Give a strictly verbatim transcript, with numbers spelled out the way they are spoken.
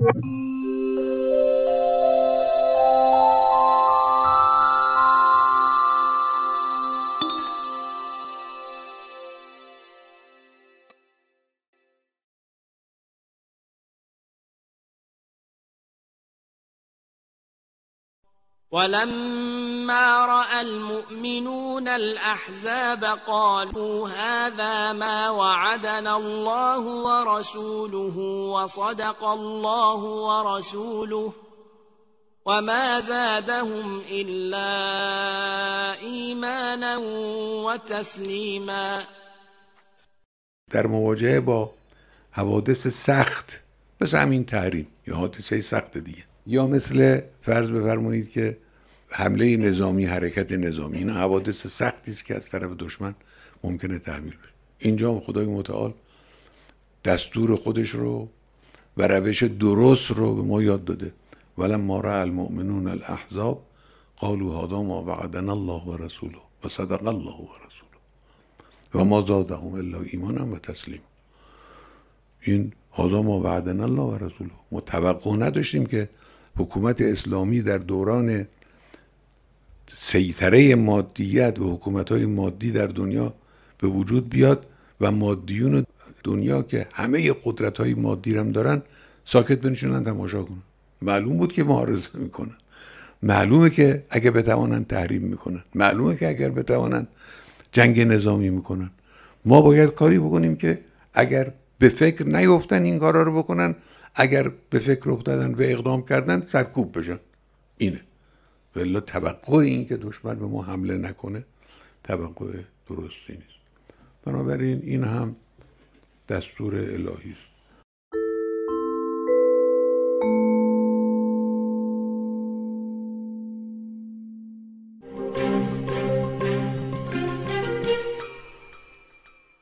ولما رأى المؤمنون الأحزاب قالوا هذا ما وعدنا الله ورسوله وصدق الله ورسوله وما زادهم إلا إيمانا وتسلیما. در مواجهه با حوادث سخت مثل همین تحریم یا حادثه سخت دیگه، یا مثل فرض بفرمایید که حمله نظامی، حرکت نظامی، اینا حوادث سختی است که از طرف دشمن ممکنه تحمیل بشه. اینجا خدای متعال دستور خودش رو و روش درست رو به ما یاد داده. ولما رأى المؤمنون الاحزاب قالوا هذا ما وعدنا الله ورسوله وصدق الله ورسوله و ما زادهم الا ایمانا و تسلیما. این هذا ما وعدنا الله ورسوله، ما توقع نداشتیم که حکومت اسلامی در دوران سیطره مادیت و حکومت‌های مادی در دنیا به وجود بیاد و مادیون دنیا که همه قدرت‌های مادی هم دارن ساکت بنشونن تماشا کنن. معلوم بود که معارضه میکنن، معلومه که اگه بتوانن تحریم میکنن، معلومه که اگر بتوانن جنگ نظامی میکنن. ما باید کاری بکنیم که اگر به فکر نیفتن این کارا رو بکنن، اگر به فکر افتادن و اقدام کردن سرکوب بشن. اینه. ولی توقع این که دشمن به ما حمله نکنه توقع درستی نیست. بنابراین این هم دستور الهی است.